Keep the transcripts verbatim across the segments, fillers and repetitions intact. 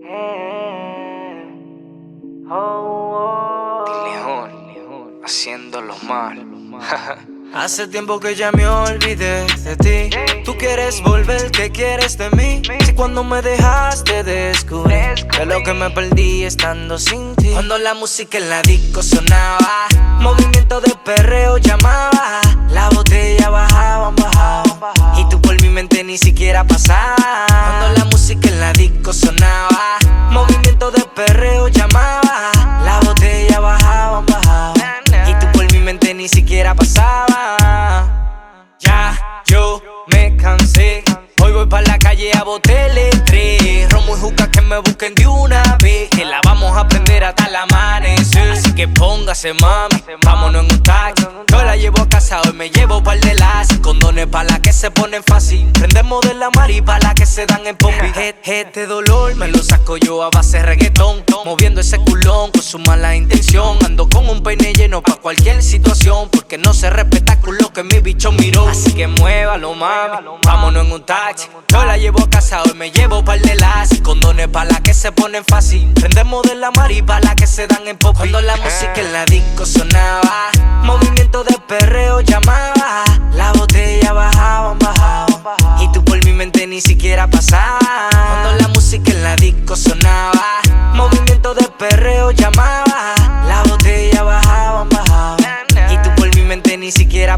León, León, haciéndolo mal. Hace tiempo que ya me olvidé de ti. Tú quieres volver, ¿qué quieres de mí? Si cuando me dejaste descubrí que lo que me perdí estando sin ti. Cuando la música en la disco sonaba, movimiento de perreo llamaba, la botella bajaba, bajaba, y tú por mi mente ni siquiera pasaba. Cuando la música en la disco sonaba, movimiento de perreo llamaba, la botella bajaba, bajaba, y tú por mi mente ni siquiera pasaba. Ya yo me cansé, hoy voy pa' la calle a botarle tres romo y juca que me busquen de una vez, que la vamos a prender hasta el amanecer. Así que póngase mami, vámonos en un taxi. Yo la llevo a casa, hoy me llevo par de las condones pa' la que se ponen fácil. Prendemos de la mar y pa' la que se dan en pompi. Este dolor me lo saco yo a base de reggaetón, moviendo ese culón con su mala intención. Ando con un peine lleno pa' cualquier situación, porque no se respeta con lo que mi bicho miró. Así que muévalo mami, vámonos en un taxi. Yo la llevo a casa, hoy me llevo par de las condones pa' la que se ponen fácil. Prendemos de la mar y pa' la que se dan en pop. Cuando la música en la disco sonaba, movimiento de perreo llamaba, la botella bajaba, bajaba, y tú por mi mente ni siquiera pasaba. Cuando la música en la disco sonaba, movimiento de perreo llamaba, la botella bajaba, bajaba, y tú por mi mente ni siquiera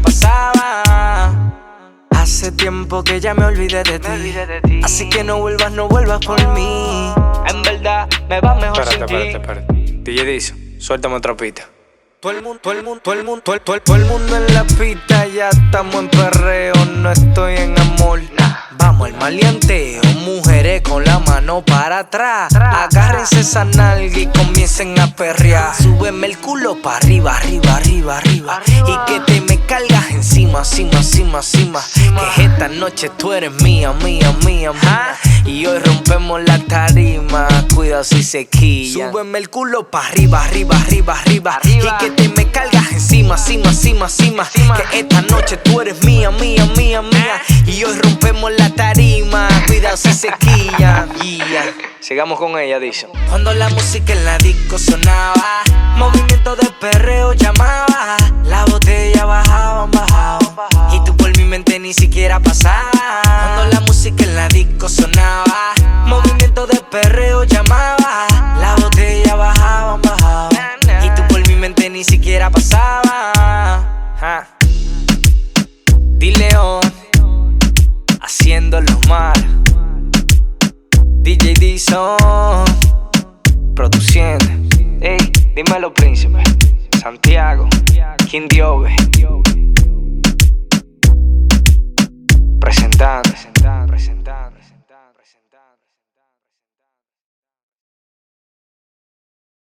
pasaba. Hace tiempo que ya me olvidé de ti, así que no vuelvas, no vuelvas por mí. En verdad me va mejor Espérate, sin ti. espérate, espérate. D J Dizzo, suéltame otra pista. Todo el mundo, todo el mundo, todo el mundo, todo el, todo el- todo el mundo en la pista, ya estamos en perreo, no estoy en amor. Vamos al maleanteo, mujeres con la mano para atrás. Agárrense esa nalga y comiencen a perrear. Súbeme el culo pa' arriba, arriba, arriba, arriba, y que te me cargas encima, encima, encima, encima. Que esta noche tú eres mía, mía, mía, mía. Y hoy rompemos la tarima, cuidado si se quilla. Súbeme el culo pa' arriba, arriba, arriba, arriba, y que te me cargas encima, encima, encima, encima. Que esta noche tú eres mía, mía, mía, mía. Y hoy rompemos la tarima, cuidado si se quilla. Yeah. Sigamos con ella, Dizzo. Cuando la música en la disco sonaba, movimiento de perreo llamaba, la botella bajaba, bajaba, y tú por mi mente ni siquiera pasaba. Cuando la música en la disco sonaba, movimiento de perreo llamaba, la botella bajaba, bajaba, y tú por mi mente ni siquiera pasaba. Ja. Di León, haciéndolo mal. D J Dizzo, produciendo. Ey, dímelo príncipe. Santiago, King Diove, presentando, presentando, presentando, presentando.